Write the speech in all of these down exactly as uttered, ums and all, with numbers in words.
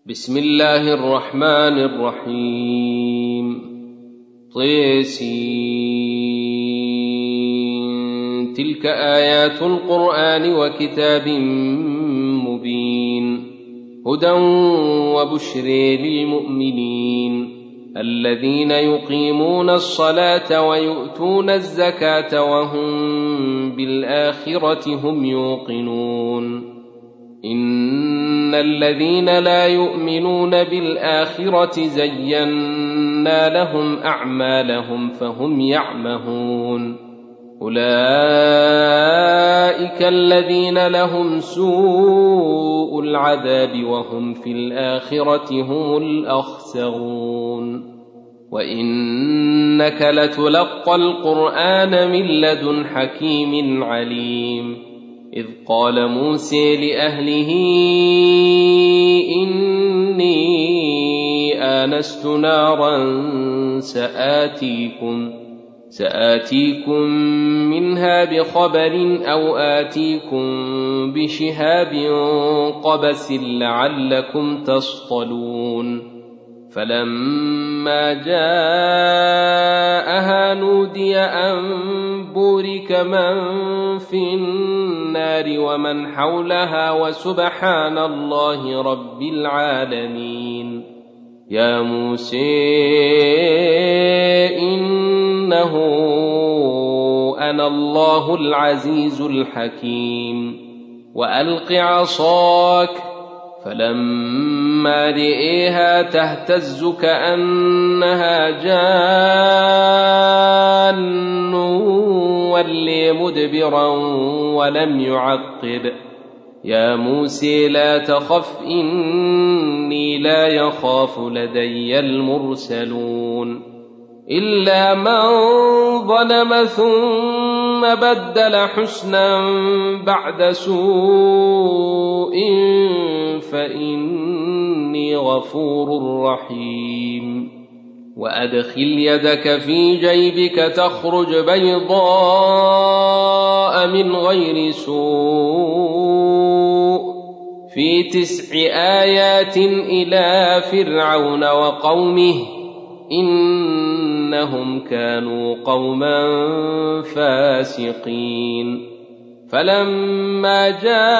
بسم الله الرحمن الرحيم. طيسين. تلك آيات القرآن وكتاب مبين هدى وبشر للمؤمنين الذين يقيمون الصلاة ويؤتون الزكاة وهم بالآخرة هم يوقنون. إن الذين لا يؤمنون بالآخرة زينا لهم أعمالهم فهم يعمهون. أولئك الذين لهم سوء العذاب وهم في الآخرة هم الأخسرون. وإنك لتلقى القرآن من لدن حكيم عليم. إذ قال موسى لأهله إني آنست نارا سآتيكم, سآتيكم منها بخبر أو آتيكم بشهاب قبس لعلكم تصطلون. فلما جاءها نودي أن بورك من في النار ومن حولها وسبحان الله رب العالمين. يا موسى إنه أنا الله العزيز الحكيم. وألق عصاك. فلما رئيها تهتز كأنها جان ولي مدبرا ولم يعقب. يا موسى لا تخف إني لا يخاف لدي المرسلون. إلا من ظلم ثم بدل حسنا بعد سوء فإني غفور رحيم. وأدخل يدك في جيبك تخرج بيضاء من غير سوء في تسع آيات إلى فرعون وقومه إنهم كانوا قوما فاسقين. فلما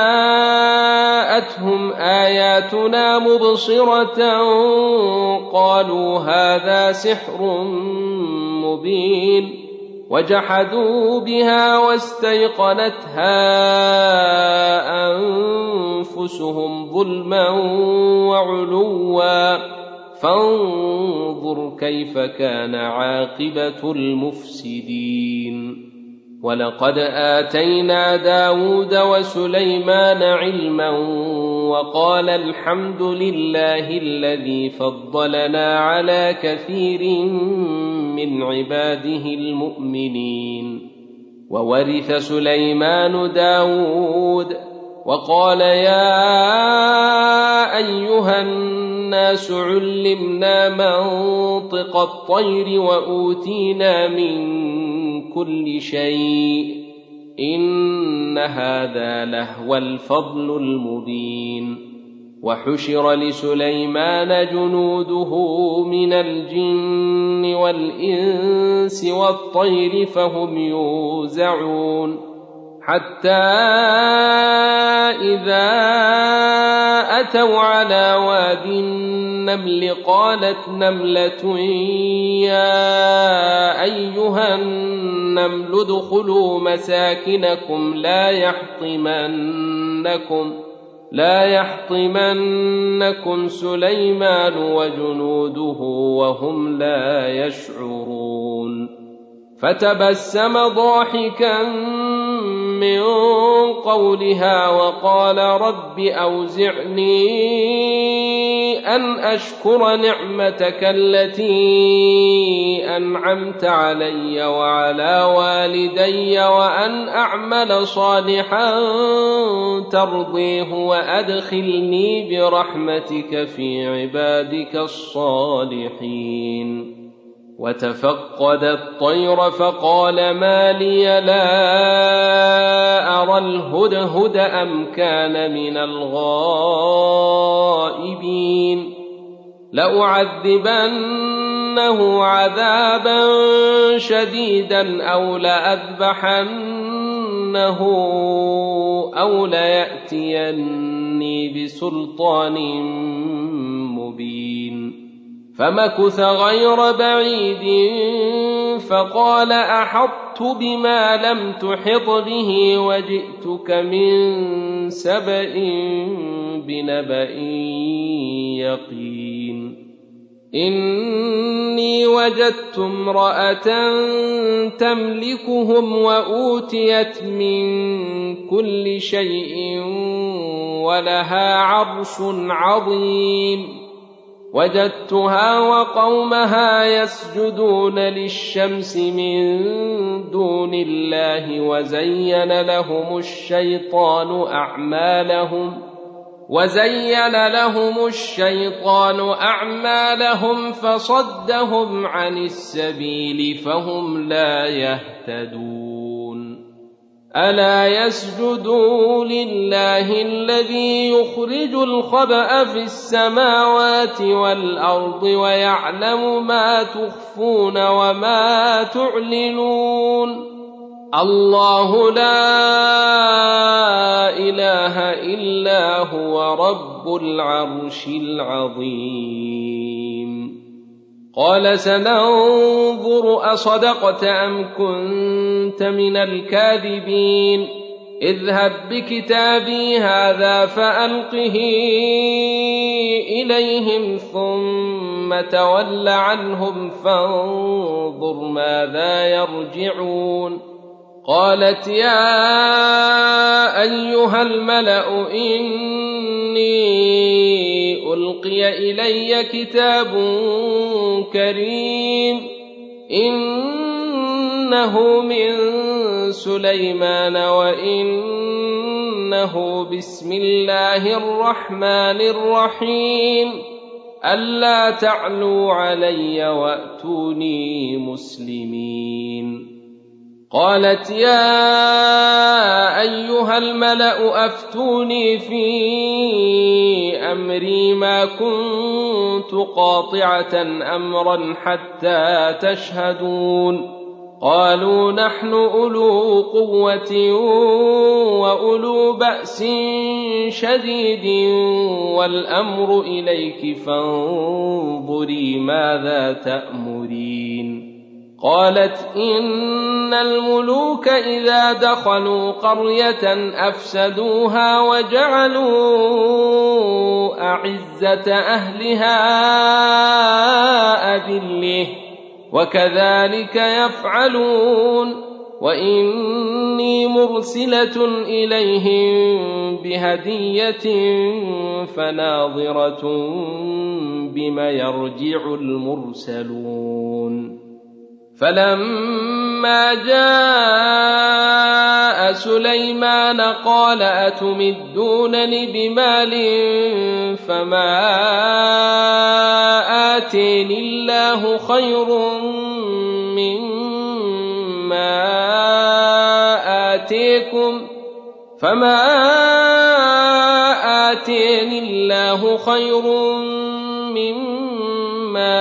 جاءتهم آياتنا مبصرة قالوا هذا سحر مبين. وجحدوا بها واستيقنتها أنفسهم ظلما وعلوا فانظر كيف كان عاقبة المفسدين. ولقد آتينا داود وسليمان علما وقال الحمد لله الذي فضلنا على كثير من عباده المؤمنين. وورث سليمان داود وقال يا أيها الناس علمنا منطق الطير وأوتينا من كل شيء إن هذا لهو الفضل المبين. وحشر لسليمان جنوده من الجن والإنس والطير فهم يوزعون حتى إذا أتوا على واد النمل قالت نملة يا أيها النمل ادخلوا مساكنكم لا يحطمنكم لا يحطمنكم سليمان وجنوده وهم لا يشعرون. فتبسم ضاحكا من قولها وقال رب أوزعني أن أشكر نعمتك التي أنعمت علي وعلى والدي وأن أعمل صالحا ترضيه وأدخلني برحمتك في عبادك الصالحين. وتفقد الطير فقال ما لي لا أرى الهدهد أم كان من الغائبين لأعذبنه عذابا شديدا أو لأذبحنه أو ليأتيني بسلطان مبين فمكث غير بعيد فقال أحطت بما لم تحط به وجئتك من سبأ بنبأ يقين إني وجدت امرأة تملكهم وأوتيت من كل شيء ولها عرش عظيم وجدتها وقومها يسجدون للشمس من دون الله وزين لهم الشيطان أعمالهم وزين لهم الشيطان أعمالهم فصدهم عن السبيل فهم لا يهتدون ألا يسجدوا لله الذي يخرج الخبأ في السماوات والأرض ويعلم ما تخفون وما تعلنون الله لا إله إلا هو رب العرش العظيم قال سننظر أصدقت أم كنت من الكاذبين اذهب بكتابي هذا فألقه إليهم ثم تول عنهم فانظر ماذا يرجعون قالت يا أيها الملأ إني ألقي إلي كتاب كريم إنه من سليمان وإنه بسم الله الرحمن الرحيم ألا تعلوا علي وأتوني مسلمين قالت يا أيها الملأ أفتوني في أمري ما كنت قاطعة أمرا حتى تشهدون قالوا نحن أولو قوة وأولو بأس شديد والأمر إليك فانظري ماذا تأمرين قالت إن الملوك إذا دخلوا قرية أفسدوها وجعلوا أعزة أهلها أذلة وكذلك يفعلون وإني مرسلة إليهم بهدية فناظرة بما يرجع المرسلون فلما جاء سليمان قال أتمدونني بمال فما آتيني الله خير مما آتيكم فما آتيني الله خير مما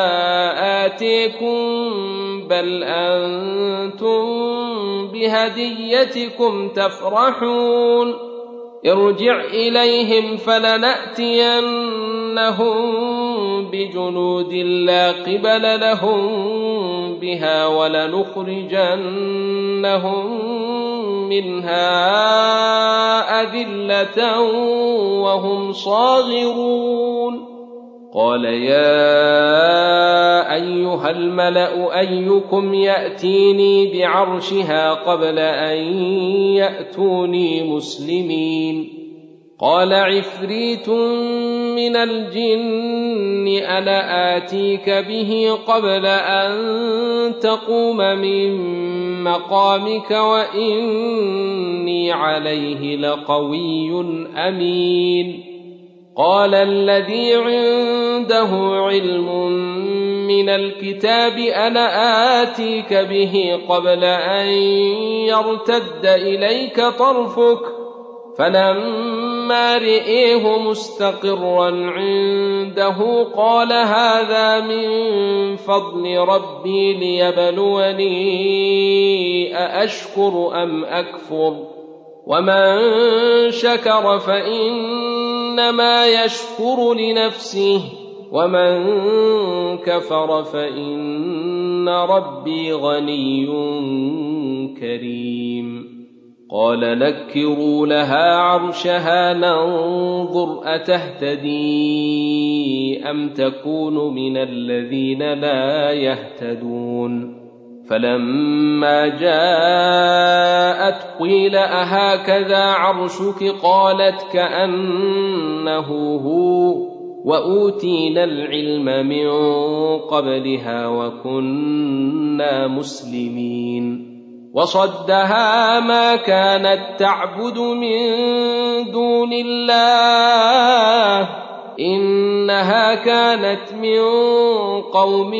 آتيكم بل أنتم بهديتكم تفرحون ارجع إليهم فلنأتينهم بجنود لا قبل لهم بها ولنخرجنهم منها أذلة وهم صاغرون قال يا أيها الملأ أيكم يأتيني بعرشها قبل أن يأتوني مسلمين قال عفريت من الجن أنا آتيك به قبل أن تقوم من مقامك وإني عليه لقوي أمين قال الذي عنده علم من الكتاب أنا آتيك به قبل أن يرتد إليك طرفك فلما رئيه مستقرا عنده قال هذا من فضل ربي ليبلوني أأشكر أم أكفر ومن شكر فإنما يشكر لنفسه ومن كفر فإن ربي غني كريم قال نكروا لها عرشها ننظر أتهتدي أم تكون من الذين لا يهتدون فلما جاءت قيل أهكذا عرشك قالت كأنه هو وأوتينا العلم من قبلها وكنا مسلمين وصدها ما كانت تعبد من دون الله إنها كانت من قوم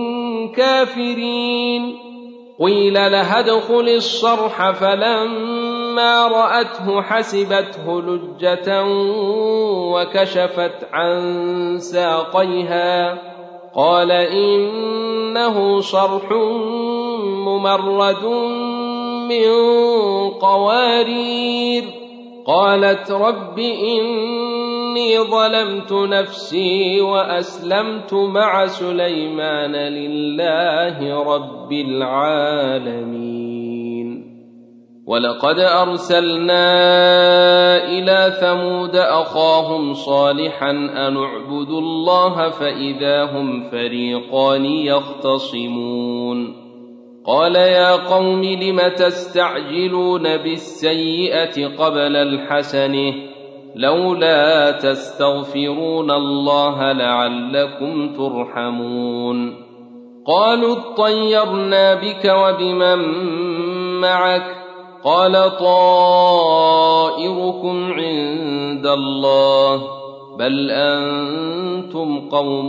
كافرين قيل لها ادخل الصرح فلما رأته حسبته لجة وكشفت عن ساقيها قال إنه صرح ممرد من قوارير قالت رب إني ظلمت نفسي وأسلمت مع سليمان لله رب العالمين ولقد أرسلنا إلى ثمود أخاهم صالحا أن اعبدوا الله فإذا هم فريقان يختصمون قال يا قوم لم تستعجلون بالسيئة قبل الحسنة لولا تستغفرون الله لعلكم ترحمون قالوا اطيرنا بك وبمن معك قال طائركم عند الله بل أنتم قوم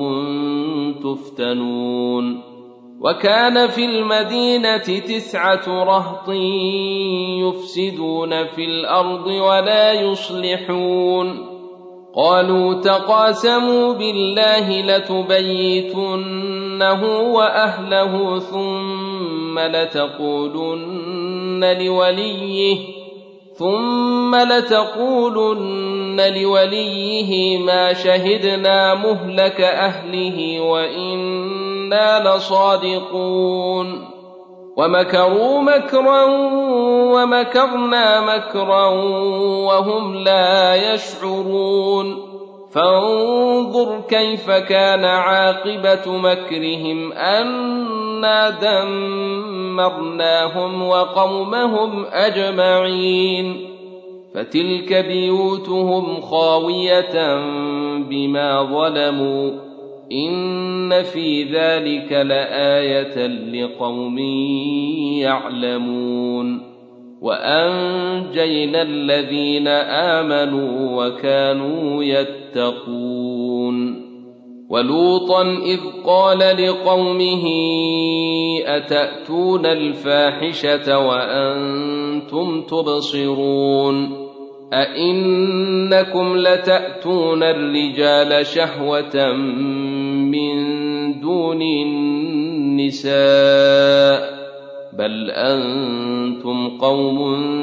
تفتنون وكان في المدينة تسعة رهط يفسدون في الأرض ولا يصلحون قالوا تقاسموا بالله لتبيتنه وأهله ثم لتقولن لوليه ثم لتقولن لوليه ما شهدنا مهلك أهله وإنا لصادقون ومكروا مكرا ومكرنا مكرا وهم لا يشعرون فانظر كيف كان عاقبة مكرهم أنا دمرناهم وقومهم أجمعين فتلك بيوتهم خاوية بما ظلموا إن في ذلك لآية لقوم يعلمون وأنجينا الذين آمنوا وكانوا يتقون ولوطا إذ قال لقومه أتأتون الفاحشة وأنتم تبصرون أئنكم لتأتون الرجال شهوة من دون النساء بل أنتم قوم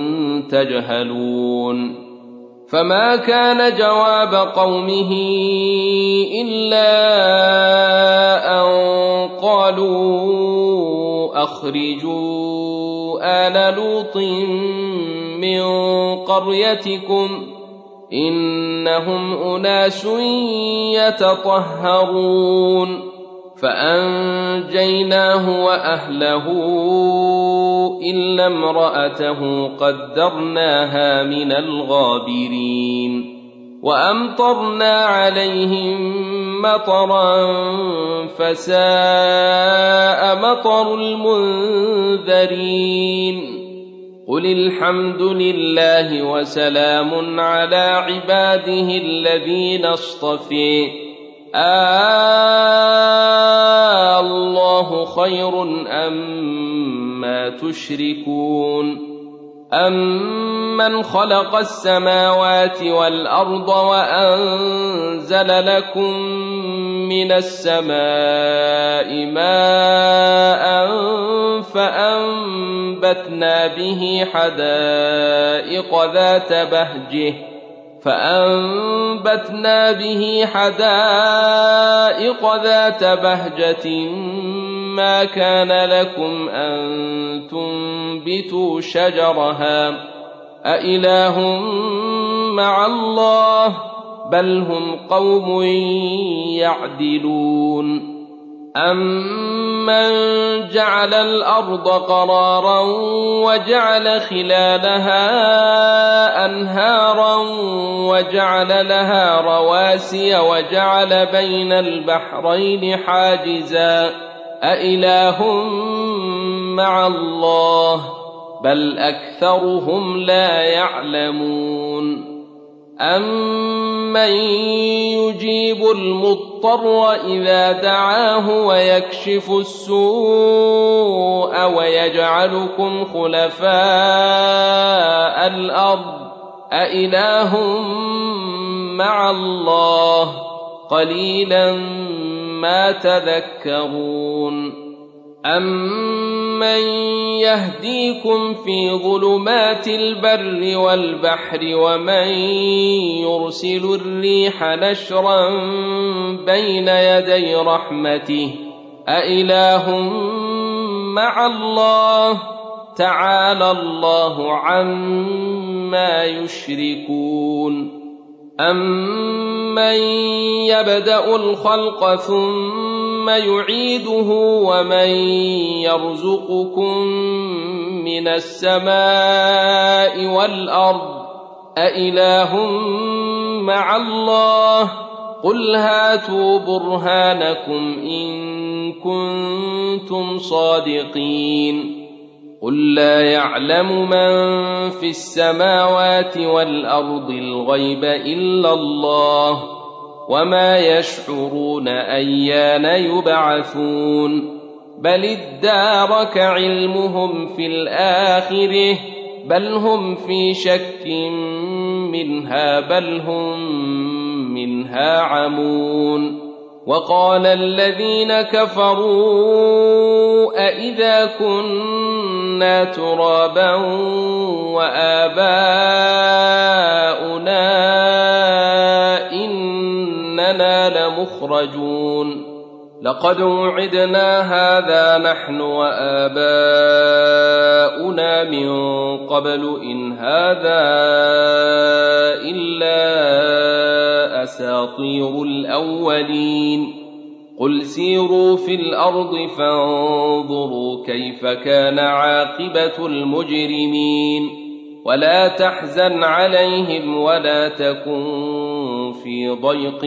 تجهلون فما كان جواب قومه إلا أن قالوا أخرجوا آل لوط من قريتكم إنهم أناس يتطهرون فأنجيناه وأهله إلا امرأته قدرناها من الغابرين وأمطرنا عليهم مطرا فساء مطر المنذرين قل الحمد لله وسلام على عباده الذين اصطفى آه الله خير أما تشركون أمن خلق السماوات والأرض وأنزل لكم من السماء ماء فأنبتنا به حدائق ذات بهجة فأنبتنا به حدائق ذات بهجة ما كان لكم أن تنبتوا شجرها أإله مع الله بل هم قوم يعدلون أمن جعل الأرض قرارا وجعل خلالها أنهارا وجعل لها رواسي وجعل بين البحرين حاجزا أإله مع الله بل أكثرهم لا يعلمون أمن يجيب المضطر إذا دعاه ويكشف السوء ويجعلكم خلفاء الأرض أإله مع الله قليلا ما تذكرون أمن يهديكم في ظلمات البر والبحر ومن يرسل الريح نشرا بين يدي رحمته أإله مع الله تعالى الله عما يشركون أمن يبدأ الخلق ثم يعيده ومن يرزقكم من السماء والأرض أإله مع الله قل هاتوا برهانكم إن كنتم صادقين قل لا يعلم من في السماوات والأرض الغيب إلا الله وما يشعرون أيان يبعثون بل ادارك علمهم في الآخرة بل هم في شك منها بل هم منها عمون وقال الذين كفروا أإذا كنا ترابا وآباؤنا إننا لمخرجون لقد وعدنا هذا نحن وآباؤنا من قبل إن هذا إلا أساطير الأولين قل سيروا في الأرض فانظروا كيف كان عاقبة المجرمين ولا تحزن عليهم ولا تكن في ضيق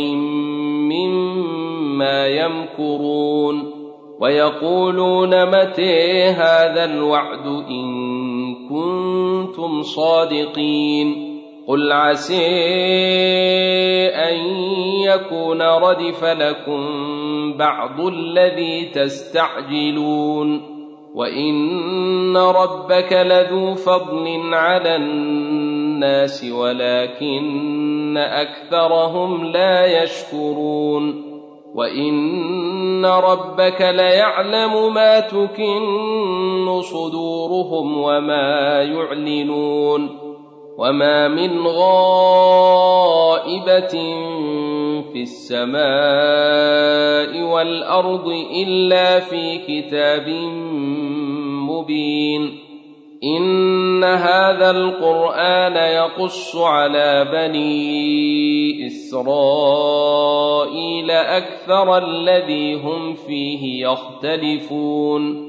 مما يمكرون ويقولون متى هذا الوعد إن كنتم صادقين قل عسى أن يكون ردف لكم بعض الذي تستعجلون وإن ربك لذو فضل على الناس ولكن أكثرهم لا يشكرون وإن ربك ليعلم ما تكن صدورهم وما يعلنون وما من غائبة في السماء والأرض إلا في كتاب مبين إن هذا القرآن يقص على بني إسرائيل أكثر الذي هم فيه يختلفون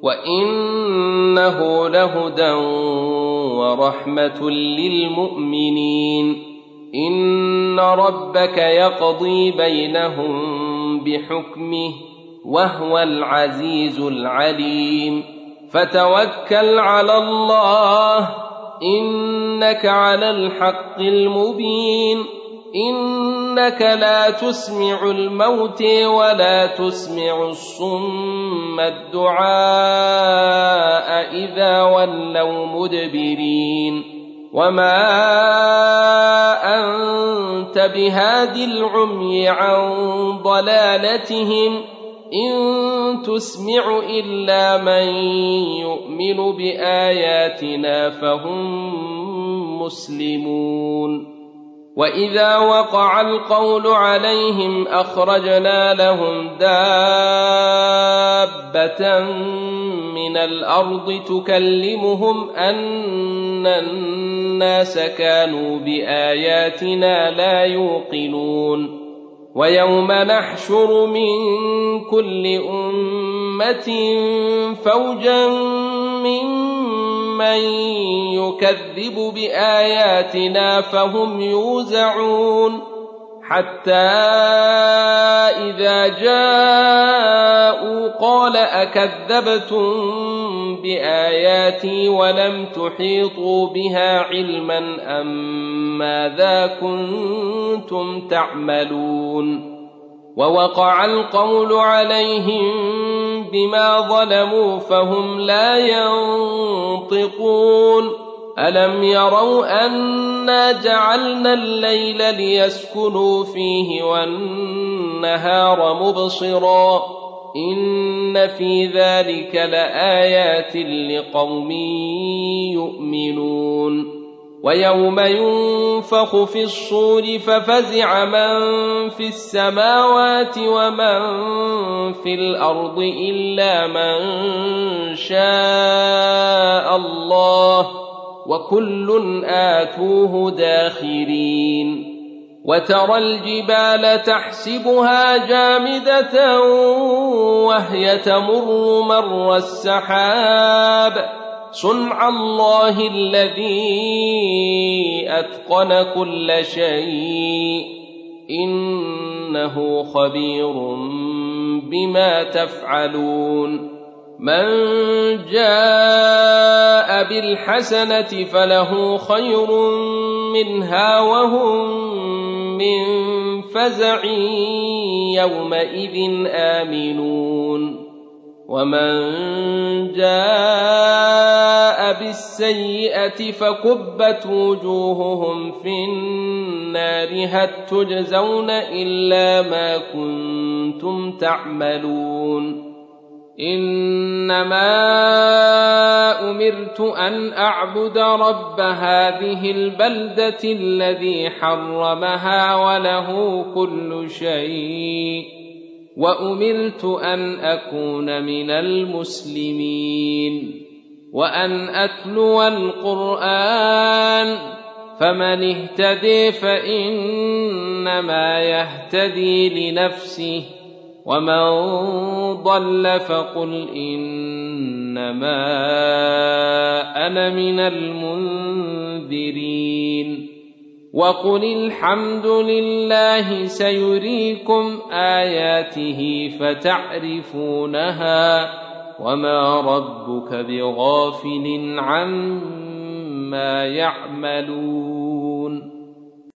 وإنه لهدى ورحمة للمؤمنين إن ربك يقضي بينهم بحكمه وهو العزيز العليم فتوكل على الله إنك على الحق المبين إنك لا تسمع الموت ولا تسمع الصم الدعاء إذا ولوا مدبرين وما أنت بهاد العمي عن ضلالتهم إن تسمع إلا من يؤمن بآياتنا فهم مسلمون وإذا وقع القول عليهم أخرجنا لهم دابة من الأرض تكلمهم أن الناس كانوا بآياتنا لا يوقنون ويوم نحشر من كل أمة فوجا ممن يكذب بآياتنا فهم يوزعون حتى إذا جاءوا قال أكذبتم بآياتي ولم تحيطوا بها علما أم ماذا كنتم تعملون ووقع القول عليهم بما ظلموا فهم لا ينطقون ألم يروا أنا جعلنا الليل ليسكنوا فيه والنهار مبصرا إن في ذلك لآيات لقوم يؤمنون ويوم ينفخ في الصور ففزع من في السماوات ومن في الأرض إلا من شاء الله وكل آتوه داخرين وترى الجبال تحسبها جامدة وهي تمر مر السحاب صنع الله الذي أتقن كل شيء إنه خبير بما تفعلون من جاء بالحسنة فله خير منها وهم من فزع يومئذ آمنون ومن جاء بالسيئة فكبت وجوههم في النار هل تجزون إلا ما كنتم تعملون إنما أمرت أن أعبد رب هذه البلدة الذي حرمها وله كل شيء وأمرت أن أكون من المسلمين وأن أتلو القرآن فمن اهتدي فإنما يهتدي لنفسه ومن ضل فقل إنما أنا من المنذرين وقل الحمد لله سيريكم آياته فتعرفونها وما ربك بغافل عما يعملون